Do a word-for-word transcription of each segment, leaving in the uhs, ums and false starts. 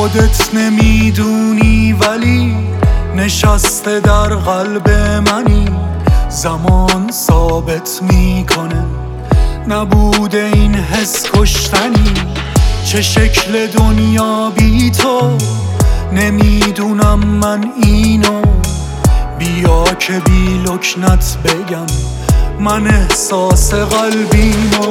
خودت نمیدونی ولی نشسته در قلب منی. زمان ثابت میکنه نبوده این حس کشتنی. چه شکل دنیا بی تو نمیدونم من اینو. بیا که بی لکنت بگم من احساس قلبیمو.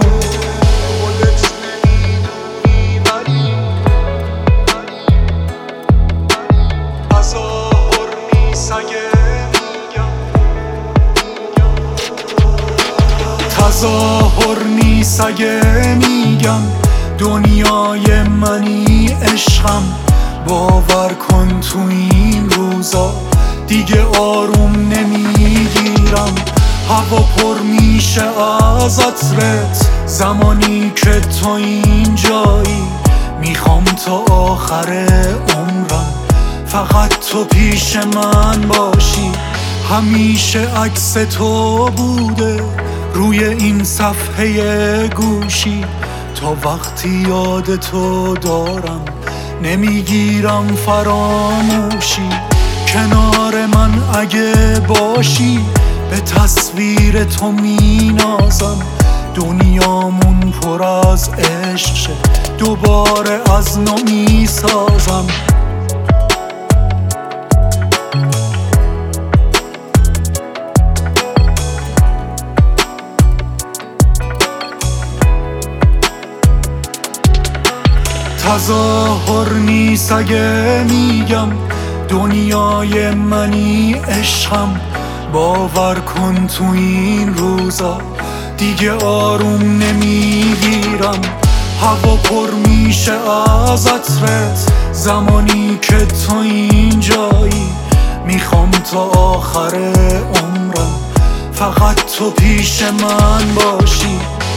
تظاهر نیست اگه میگم دنیای منی عشقم. باور کن تو این روزا دیگه آروم نمیگیرم. هوا پر میشه از عطرت زمانی که تو اینجایی. میخوام تا آخر عمرم فقط تو پیش من باشی. همیشه عکس تو بوده روی این صفحه گوشی. تا وقتی یاد تو دارم نمیگیرم فراموشی. کنار من اگه باشی به تصویر تو مینازم. دنیامون پر از عشق شه دوباره از نو میسازم. تظاهر نیست اگه میگم دنیای منی عشقم. باور کن تو این روزا دیگه آروم نمیگیرم. هوا پر میشه از عطرت زمانی که تو اینجایی. میخوام تا آخر عمرم فقط تو پیش من باشی.